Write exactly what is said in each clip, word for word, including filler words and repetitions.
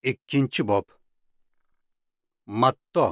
Ikkinchi bob. Matto.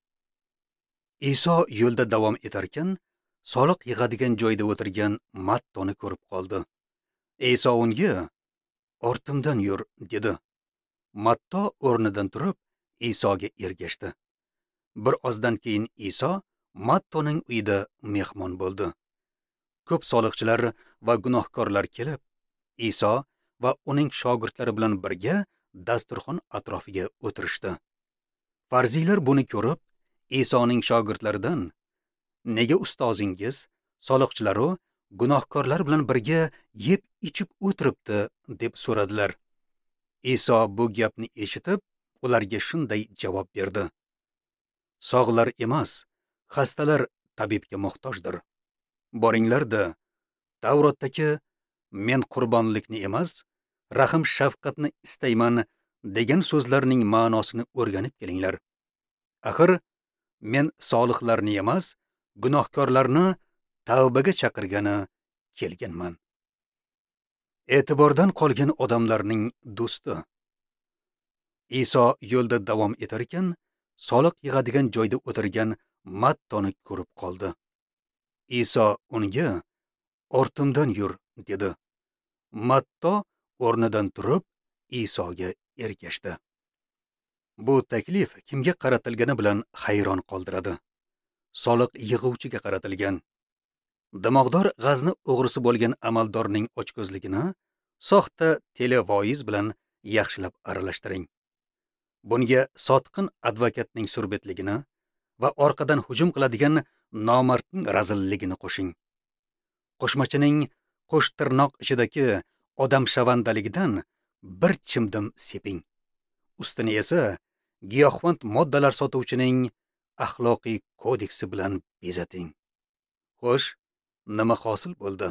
Iso yo'lda davom etarkan, soliq yig'adigan joyda o'tirgan Mattoni ko'rib qoldi. Iso unga, "Ortimdan yur", dedi. Matto o'rnidan turib, Isoga ergashdi. Bir ozdan keyin Iso Mattoning uyida mehmon bo'ldi. Ko'p soliqchilar va gunohkorlar kelib, Iso va uning shogirdlari bilan birga dasturxon atrofiga o'tirishdi. Farziylar buni ko'rib, Isoning shogirdlaridan, "Nega ustozingiz soliqchilar va gunohkorlar bilan birga yeb ichib o'tiribdi?" deb so'radilar. Iso bu gapni eshitib, ularga shunday javob berdi: "Sog'lar emas, xastalar tabibga muhtojdir. Boringlar-da, Tavrotdagi men qurbonlikni emas, rahm shafqatni istayman degan so'zlarning ma'nosini o'rganib kelinglar. Axir men solihlarni emas, gunohkorlarni tavbaga chaqirgani kelganman." E'tibordan qolgan odamlarning do'sti. Iso yo'lda davom etarkan, soliq yig'adigan joyda o'tirgan Mattoni ko'rib qoldi. Iso unga, "Ortimdan yur", dedi. Matto o'rnidan turib, Isoga ergashdi. Bu taklif kimga qaratilgani bilan hayron qoldiradi. Soliq yig'uvchiga qaratilgan. Dimog'dor g'azni o'g'risi bo'lgan amaldorning ochko'zligini soxta televoiz bilan yaxshilab aralashtiring. Bunga sotqin advokatning surbetligini va orqadan hujum qiladigan nomardning razilligini qo'shing. Qo'shmachining qo'sh tirnoq ichidagi odam shavandaligidan bir chimdim seping. Ustini esa giyohvand moddalar sotuvchining axloqiy kodeksi bilan bezating. Xo'sh, nima hosil bo'ldi?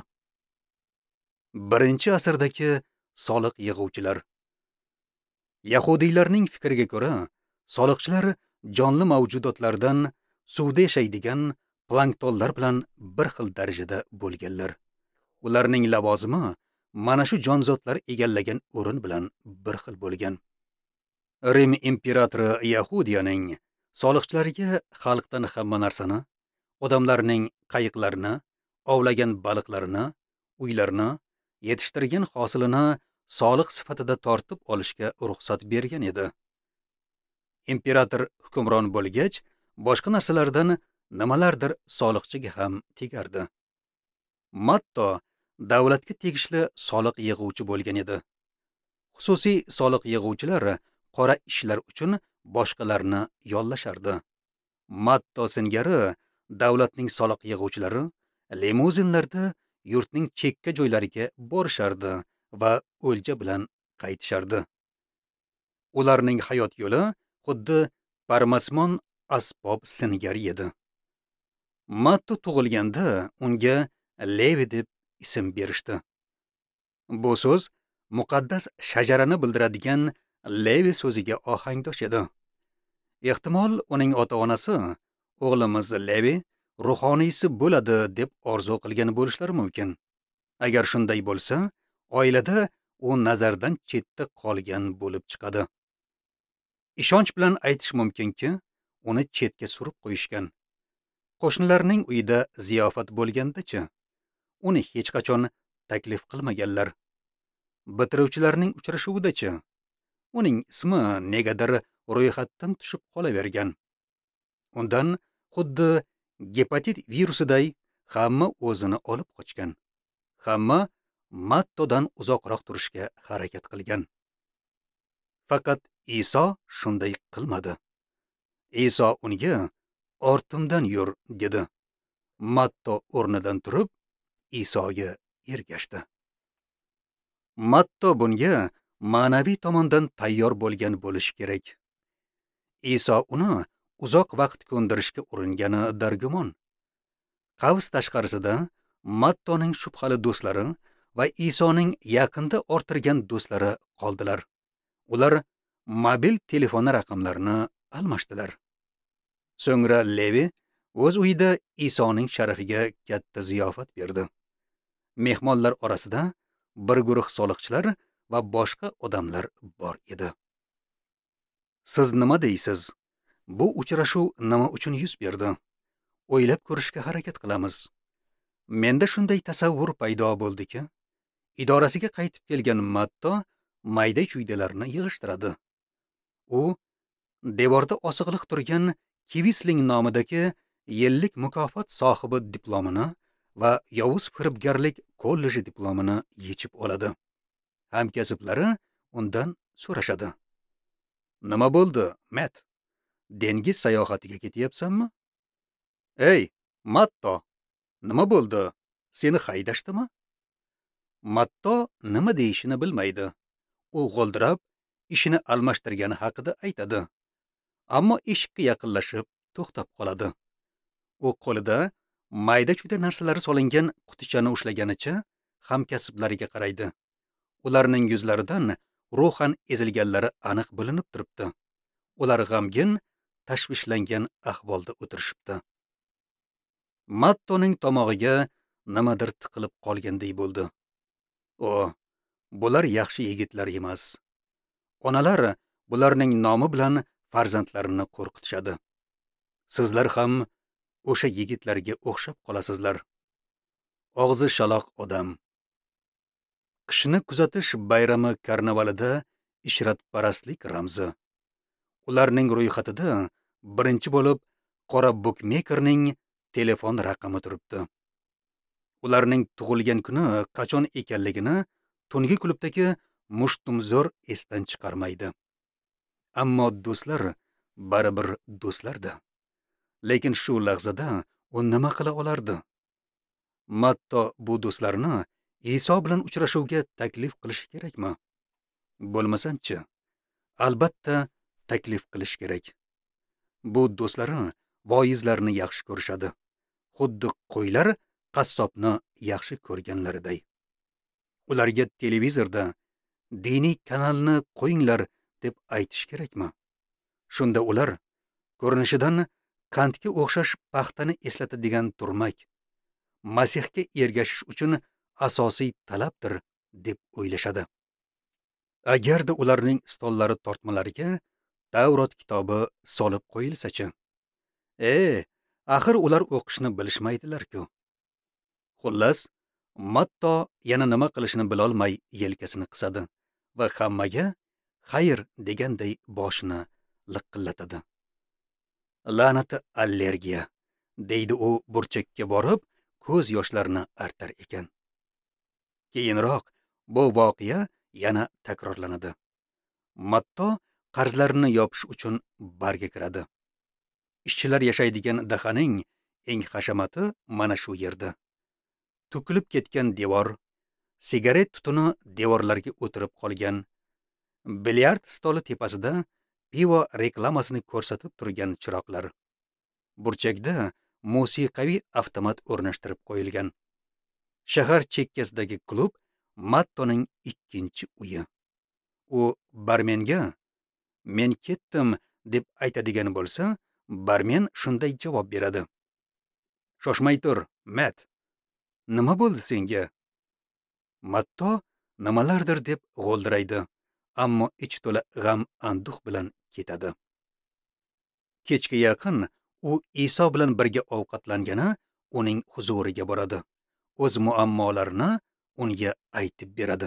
Birinchi asrdagi soliq yig'uvchilar. Yahudiylarning fikriga ko'ra, soliqchilar jonli mavjudotlardan suvda yashaydigan planktonlar bilan bir xil darajada bo'lganlar. Ularning lavozimi mana shu jonzotlar egallagan o'rin bilan bir xil bo'lgan. Rim imperatori Yahudiyaning soliqchilariga xalqdan hamma narsani, odamlarning qayiqlarini, ovlagan baliqlarini, uylarini, yetishtirgan hosilini soliq sifatida tortib olishga ruxsat bergan edi. Imperator hukmron bo'lgach, boshqa narsalardan nimalardir soliqchiga ham tegardi. Matto davlatga tegishli soliq yig'uvchi bo'lgan edi. Xususiy soliq yig'uvchilar qora ishlar uchun boshqalarni yollashardi. Matto singari davlatning soliq yig'uvchilari limuzinlarda yurtning chekka joylariga borishardi va o'lja bilan qaytishardi. Ularning hayot yo'li xuddi parmasmon asbob singari edi. Matto tug'ilganda unga Levi deb ism berishdi. Bu so'z muqaddas shajarani bildiradigan Levi so'ziga ohangdosh edi. Ehtimol uning ota-onasi o'g'limiz Levi ruhoniysi bo'ladi deb orzu qilgan bo'lishlari mumkin. Agar shunday bo'lsa, oilada u nazardan chetda qolgan bo'lib chiqadi. Ishonch bilan aytish mumkinki, uni chetga surib qo'yishgan. Qo'shnilarning uyida ziyofat bo'lganda-chi, uni hech qachon taklif qilmaganlar. Bitiruvchilarning uchrashuvida-chi, uning ismi negadir ro'yxatdan tushib qolavergan. Undan xuddi gepatit virusiday hamma o'zini olib qochgan. Hamma Mattodan uzoqroq turishga harakat qilgan. Faqat Iso shunday qilmadi. Iso unga, "Ortimdan yur", dedi. Matto o'rnidan turib, Isoga ergashdi. Matto bunga ma'naviy tomondan tayyor bo'lgan bo'lishi kerak. Iso uni uzoq vaqt ko'ndirishga uringani dargumon. Qavs tashqarisida Mattoning shubhali do'stlari va Isoning yaqinda orttirgan do'stlari qoldilar. Ular mobil telefon raqamlarini almashdilar. So'ngra Levi o'z uyida Isoning sharafiga katta ziyofat berdi. Mehmonlar orasida bir guruh soliqchilar va boshqa odamlar bor edi. Siz nima deysiz? Bu uchrashuv nima uchun yuz berdi? O'ylab ko'rishga harakat qilamiz. Menda shunday tasavvur paydo bo'ldiki, idorasiga qaytib kelgan Matto mayda-chuydalarni yig'ishtiradi. U devorda osig'liq turgan Kivisling nomidagi yillik mukofot sohibi diplomini va yovuz firibgarlik kolleji diplomini yechib oladi. Hamkasblari undan so'rashadi. Nima bo'ldi, Matt? Dengiz sayohatiga ketyapsanmi? Ey, Matto, nima bo'ldi? Seni haydashdimi? Matto nima deyishini bilmaydi. U g'oldirab, ishini almashtirgani haqida aytadi. Ammo eshikka yaqinlashib, to'xtab qoladi. U qo'lida mayda-chuyda narsalari solingan qutichani ushlaganicha hamkasblariga qaraydi. Ularning yuzlaridan ruhan ezilganlari aniq bilinib turibdi. Ular g'amgin, tashvishlangan ahvolda o'tirishibdi. Mattoning tomog'iga nimadir tiqilib qolganday bo'ldi. O, bular yaxshi yigitlar emas. Onalar bularning nomi bilan farzandlarini qo'rqitishadi. Sizlar ham o'sha yigitlarga o'xshab qolasizlar. Og'zi shaloq odam. Qishni kuzatish bayrami karnavalida ishratparastlik ramzi. Ularning ro'yxatida birinchi bo'lib qora bukmekerning telefon raqami turibdi. Ularning tug'ilgan kuni qachon ekanligini tungi klubdagi mushtumzo'r esdan chiqarmaydi. Ammo do'stlar baribir do'stlarda. Lekin shu lahzada u nima qila olardi? Matto bu do'stlarni Iso bilan uchrashuvga taklif qilish kerakmi? Bo'lmasam-chi? Albatta taklif qilish kerak. Bu do'stlari voizlarni yaxshi ko'rishadi. Xuddi qo'ylar qassobni yaxshi ko'rganlariday. Ularga televizorda diniy kanalni qo'yinglar deb aytish kerakmi? Shunda ular ko'rinishidan qandga o'xshash paxtani eslatadigan turmak Masihga ergashish uchun asosiy talabdir deb o'ylashadi. Agarda ularning stollari tortmalariga Tavrot kitobi solib qo'yilsa-chi? E, axir ular o'qishni bilishmaydilar-ku. Xullas, Matto yana nima qilishini bilolmay yelkasini qisadi va hammaga xayr deganday boshini liqillatadi. La'nati allergiya, deydi u burchakka borib, ko'z yoshlarini artar ekan. Keyinroq bu voqea yana takrorlanadi. Matto qarzlarini yopish uchun barga kiradi. Ishchilar yashaydigan dahaning eng hashamati mana shu yerda. To'kilib ketgan devor, sigaret tutuni devorlarga o'tirib qolgan, bilyard stoli tepasida pivo reklamasini ko'rsatib turgan chiroqlar. Burchakda musiqiy avtomat o'rnashtirib qo'yilgan. Shahar chekkasidagi klub Mattoning ikkinchi uyi. U barmenga "Men ketdim" deb aytadigan bo'lsa, barmen shunday javob beradi: "Shoshmay tur, Matt. Nima bo'ldi senga?" Matto nimalardir deb g'o'ldiraydi, ammo ich to'la g'am anduh bilan ketadi. Kechga yaqin u Iso bilan birga ovqatlangani uning huzuriga boradi. O'z muammolarini unga aytib beradi.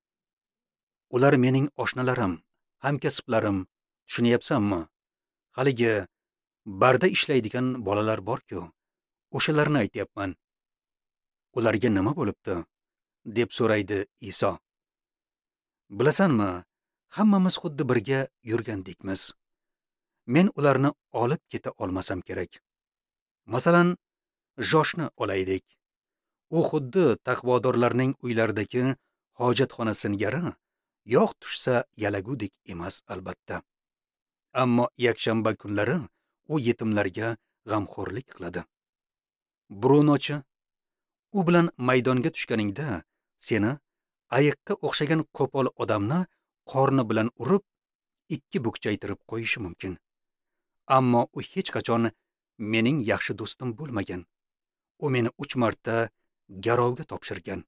Ular mening oshnalarim, hamkasblarim, tushunyapsanmi? Haligi barda ishlaydigan bolalar bor-ku, o'shalarni aytyapman. Ularga nima bo'libdi? Deb so'raydi Iso. Bilasanmi, hammamiz xuddi birga yurgandekmiz. Men ularni olib keta olmasam kerak. Masalan, Joshni olaylik. U xuddi taqvodorlarning uylaridagi hojatxona singari, yog' tushsa yalagudek emas albatta. Ammo yakshanba kunlari u yetimlarga g'amxo'rlik qiladi. Brunochi, u bilan maydonga tushganingda seni ayiqqa o'xshagan qo'pol odamni qorni bilan urib, ikki bukchaytirib qo'yishi mumkin. Ammo u hech qachon mening yaxshi do'stim bo'lmagan. U meni uch marta garovga topshirgan.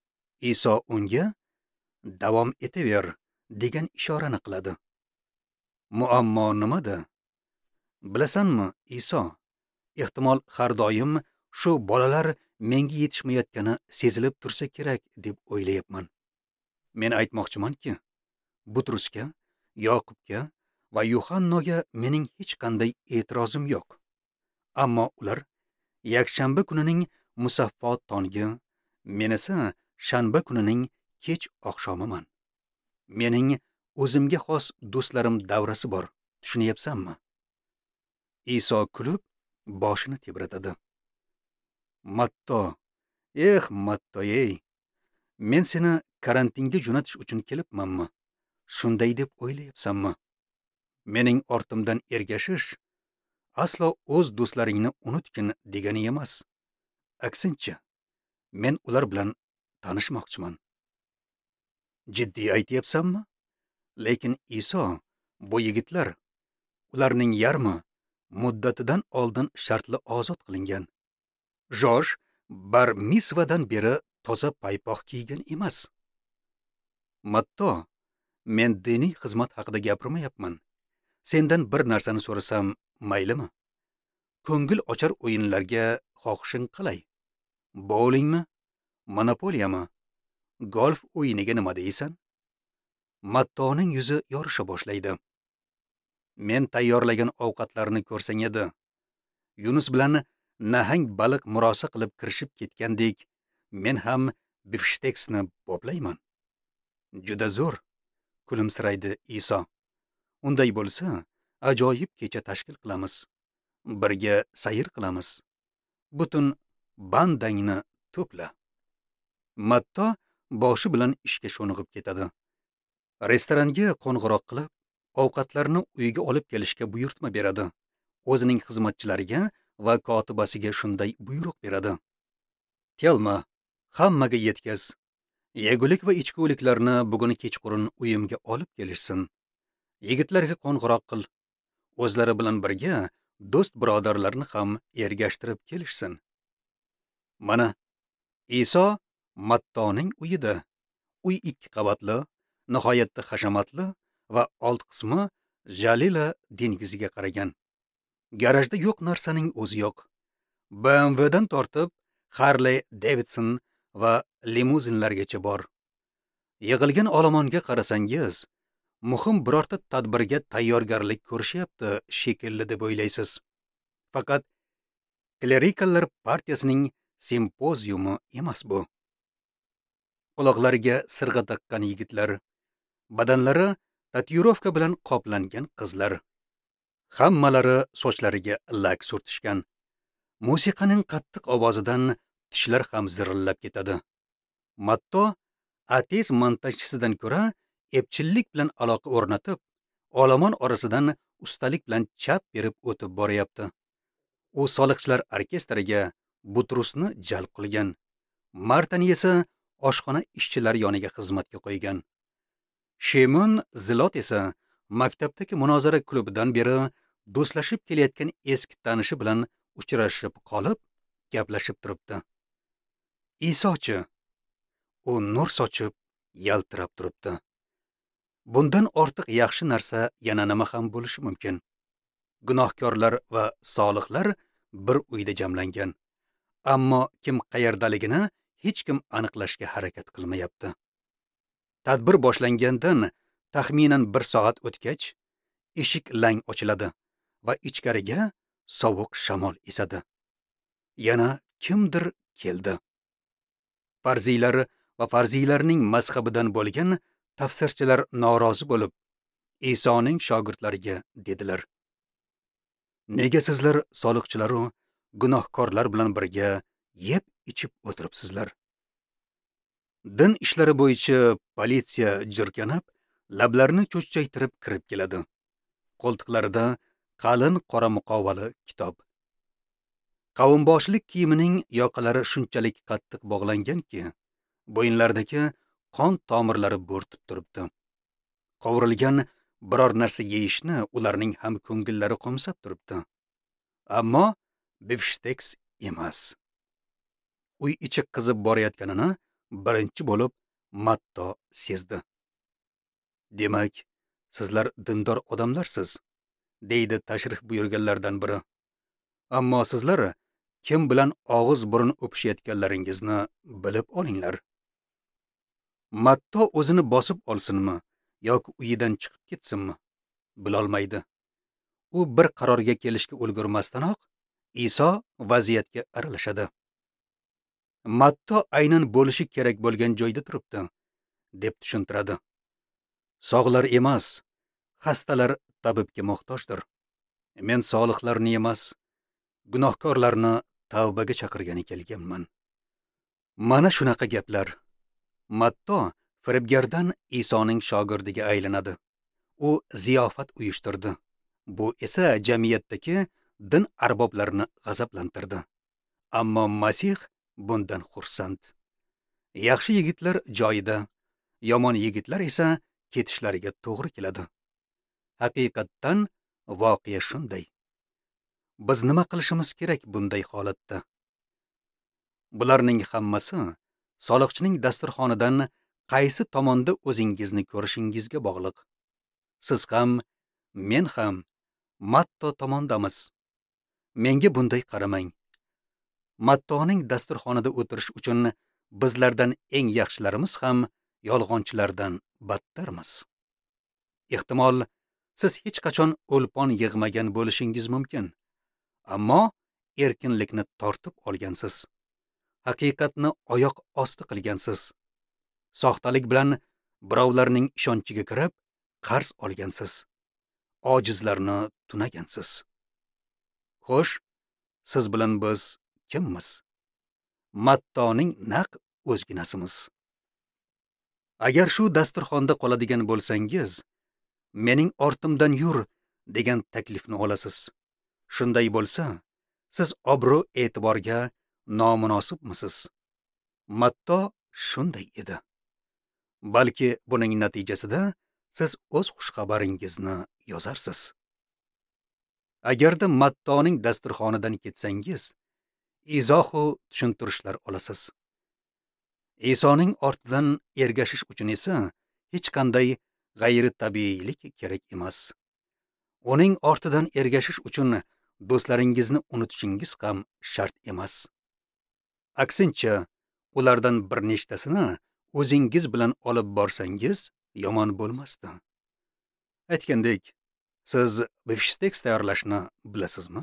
Iso unga "Davom etaver" degan ishorani qiladi. Muammo nimada? Bilasanmi, Iso, ehtimol har doim shu bolalar menga yetishmayotgani sezilib tursa kerak deb o'ylayapman. Men aytmoqchimanki, Butrusga, Yoqubga va Yuhannoga mening hech qanday e'tirozim yo'q. Ammo ular yakshanba kunining musaffo tongi, men esa shanba kunining kech oqshomiman. Mening o'zimga xos do'stlarim davrasi bor, tushunyapsanmi? Iso kulib boshini tebratadi. Matto, eh Matto ey, men seni karantinga jo'natish uchun kelibmanmi? Shunday deb o'ylayapsanmi? Mening ortimdan ergashish aslo o'z do'stlaringni unutgin degani emas. Aksincha, men ular bilan tanishmoqchiman. Jiddiy aytyapsanmi? Lekin Iso, bu yigitlar, ularning yarmi muddatidan oldin shartli ozod qilingan. Josh bar misvadan beri toza paypoq kiygan emas. Matto, men diniy xizmat haqida gapirmayapman. Sendan bir narsani so'rasam maylimi? Ko'ngil ochar o'yinlarga xohishing qalay? Bowlingmi? Monopoliyami? Golf o'yiniga nima deysan? Mattoning yuzi yorisha boshlaydi. Men tayyorlagan ovqatlarni ko'rsang edi. Yunus bilan nahang baliq murosa qilib kirishib ketgandek, men ham bifshteksni boplayman. Juda zo'r, kulimsiraydi Iso. Unday bo'lsa, ajoyib kecha tashkil qilamiz. Birga sayr qilamiz. Butun bandangni to'pla. Matto boshi bilan ishga sho'ng'ib ketadi. Restoranga qo'ng'iroq qilib, ovqatlarni uyga olib kelishga buyurtma beradi. O'zining xizmatchilariga va kotibasiga shunday buyruq beradi. Kelma, hammaga yetkaz. Yegulik va ichkuliklarni bugun kechqurun uyimga olib kelishsin. Yigitlarga qo'ng'iroq qil. O'zlari bilan birga do'st birodarlarni ham ergashtirib kelishsin. Mana, Iso Mattoning uyida. Uy ikki qavatli, nihoyatda hashamatli va old qismi Jalila dengiziga qaragan. Garajda yo'q narsaning o'zi yo'q. B M W dan tortib Harley Davidson va limuzinlargacha bor. Yig'ilgan olomonga qarasangiz, muhim birorta tadbirga tayyorgarlik ko'rishyapti shekilli deb o'ylaysiz. Faqat klerikallar partiyasining simpoziumi emas bu. Quloqlariga sirg'a taqqan yigitlar, badanlari tatuirovka bilan qoplangan qizlar. Hammalari sochlariga lak surtishgan. Musiqaning qattiq ovozidan tishlar ham zirillab ketadi. Matto ateist montajchisidan ko'ra epchillik bilan aloqa o'rnatib, olomon orasidan ustalik bilan chap berib o'tib boryapti. U soliqchilar orkestriga Butrusni jalb qilgan. Martani esa oshxona ishchilari yoniga xizmatga qo'ygan. Shemon Zilot esa maktabdagi munozara klubidan beri do'stlashib kelayotgan eski tanishi bilan uchrashib qolib, gaplashib turibdi. Isochi, u nur sochib, yaltirab turibdi. Bundan ortiq yaxshi narsa yana nima ham bo'lishi mumkin? Gunohkorlar va solihlar bir uyda jamlangan. Ammo kim qayerdaligini hech kim aniqlashga harakat qilmayapti. Tadbir boshlangandan taxminan bir soat o'tgach, eshik lang ochiladi va ichkariga sovuq shamol esadi. Yana kimdir keldi. Farziylar va farziylarning mazhabidan bo'lgan tafsirchilar norozi bo'lib, Isoning shogirdlariga dedilar: "Nega sizlar soliqchilar va gunohkorlar bilan birga yeb ichib o'tiribsizlar?" Din ishlari bo'yicha politsiya jirkanib, lablarini cho'chchaytirib kirib keladi. Qo'ltiqlarida qalin qora muqovali kitob. Qavmboshlik kiyimining yoqalari shunchalik qattiq bog'langanki, bo'yinlaridagi qon tomirlari bo'rtib turibdi. Qovurilgan biror narsa yeyishni ularning ham ko'ngillari qo'msab turibdi. Ammo bifshteks emas. Uy ichi qizib borayotganini birinchi bo'lib Matto sezdi. Demak, sizlar dindor odamlarsiz, deydi tashrif buyurganlardan biri. Ammo sizlar kim bilan og'iz burun o'pishayotganlaringizni bilib olinglar. Matto o'zini bosib olsinmi yoki uyidan chiqib ketsinmi, bilolmaydi. U bir qarorga kelishga ulgurmasdanoq Iso vaziyatga aralashadi. Matto aynan bo'lishi kerak bo'lgan joyda turibdi, deb tushuntiradi. Sog'lar emas, xastalar tabibga muhtojdir. Men soliqlarni emas, gunohkorlarni tavbaga chaqirgani kelganman. Mana shunaqa gaplar. Matto firibgardan Isoning shogirdiga aylanadi. U ziyofat uyushtirdi. Bu esa jamiyatdagi din arboblarini g'azablantirdi. Ammo Masih bundan xursand. Yaxshi yigitlar joyida, yomon yigitlar esa ketishlariga to'g'ri keladi. Haqiqatdan voqea shunday. Biz nima qilishimiz kerak bunday holatda? Bularning hammasi soliqchining dasturxonidan qaysi tomonda o'zingizni ko'rishingizga bog'liq. Siz ham, men ham Matto tomondamiz. Menga bunday qaramang. Mattoning dasturxonida o'tirish uchun bizlardan eng yaxshilarimiz ham yolg'onchilardan battarmiz. Ehtimol siz hech qachon o'lpon yig'magan bo'lishingiz mumkin, ammo erkinlikni tortib olgansiz. Haqiqatni oyoq osti qilgansiz. Soxtalik bilan birovlarning ishonchiga kirib, qarz olgansiz. Ojizlarni tunagansiz. Xo'sh, siz bilan biz kimmiz? Mattoning naq o'zginasimiz. Agar shu dasturxonda qoladigan bo'lsangiz, mening ortimdan yur degan taklifni olasiz. Shunday bo'lsa, siz obro' e'tiborga nomunosibmisiz? Matto shunday edi. Balki buning natijasida siz o'z xushxabaringizni yozarsiz. Agarda Mattoning dasturxonidan ketsangiz, izohu tushuntirishlar olasiz. Isoning ortidan ergashish uchun esa hech qanday g'ayri tabiiylik kerak emas. Uning ortidan ergashish uchun do'stlaringizni unutishingiz ham shart emas. Aksincha, ulardan bir nechtasini o'zingiz bilan olib borsangiz yomon bo'lmasdi. Aytgandek, siz bifshteks tayyorlashni bilasizmi?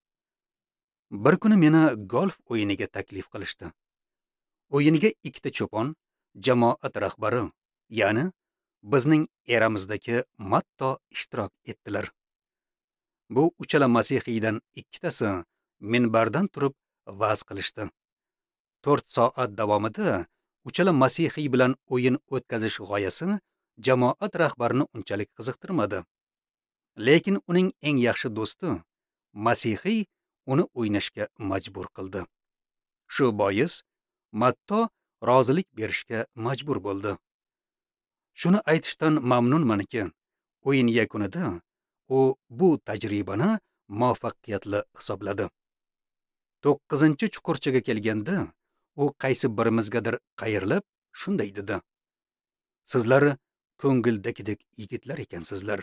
Bir kuni meni golf o'yiniga taklif qilishdi. O'yinga ikkita cho'pon, jamoat rahbari, ya'ni bizning eramizdagi Matto ishtirok etdilar. Bu uchala masihiydan ikkitasi minbardan turib va'z qilishdi. to'rt soat davomida uchala masihiy bilan o'yin o'tkazish g'oyasi jamoat rahbarini unchalik qiziqtirmadi. Lekin uning eng yaxshi do'sti masihiy uni o'ynashga majbur qildi. Shu bois Matto rozilik berishga majbur bo'ldi. Shuni aytishdan mamnunmanki, o'yin yakunida u bu tajribani muvaffaqiyatli hisobladi. to'qqizinchi chuqurchaga kelganda u qaysi birimizgadir qayrilib shunday dedi: Sizlar ko'ngildagidek yigitlar ekansizlar.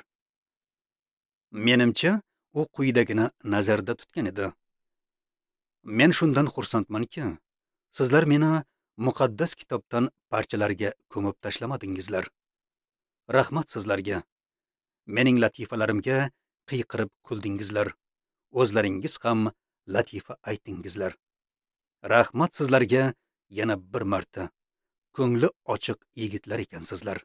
Menimcha, u quyidagini nazarda tutgan edi. Men shundan xursandmanki, sizlar meni muqaddas kitobdan parchalarga ko'mib tashlamadingizlar. Rahmat sizlarga. Mening latifalarimga qiyqirib kuldingizlar. O'zlaringiz ham latifa aytingizlar. Rahmat sizlarga yana bir marta. Ko'ngli ochiq yigitlar ekansizlar.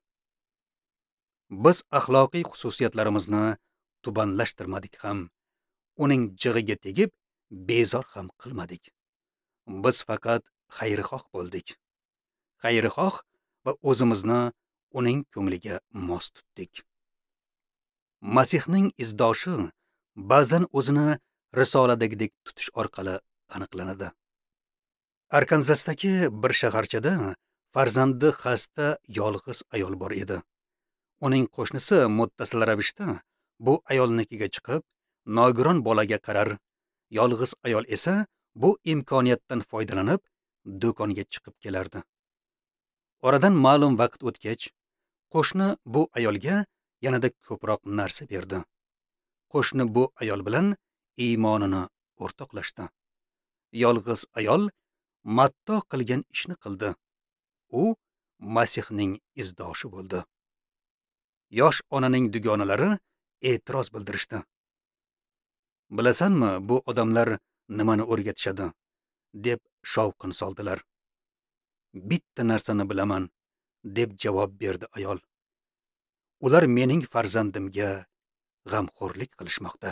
Biz axloqiy xususiyatlarimizni tubanlashtirmadik ham, uning jig'iga tegib bezor ham qilmadik. Biz faqat xayrixoh bo'ldik. Xayrixoh va o'zimizni uning ko'ngliga mos tutdik. Masihning izdoshi ba'zan o'zini risoladagidek tutish orqali aniqlanadi. Arkansasdagi bir shaharchada farzandi xasta yolg'iz ayol bor edi. Uning qo'shnisi muttasil ravishda bu ayolnikiga chiqib, nogiron bolaga qarar, yolg'iz ayol esa bu imkoniyatdan foydalanib do'konga chiqib kelardi. Oradan ma'lum vaqt o'tgach, qo'shni bu ayolga yanada ko'proq narsa berdi. Qo'shni bu ayol bilan iymonini o'rtoqlashdi. Yolg'iz ayol Matto qilgan ishni qildi. U Masihning izdoshi bo'ldi. Yosh onaning dugonalari e'tiroz bildirishdi. Bilasanmi, bu odamlar nimani o'rgatishadi, deb shovqin soldilar. Bitta narsani bilaman, deb javob berdi ayol. Ular mening farzandimga g'amxo'rlik qilishmoqda.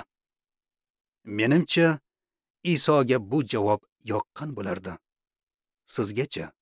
Menimcha, Isoga bu javob yoqqan bo'lardi. Sizgacha?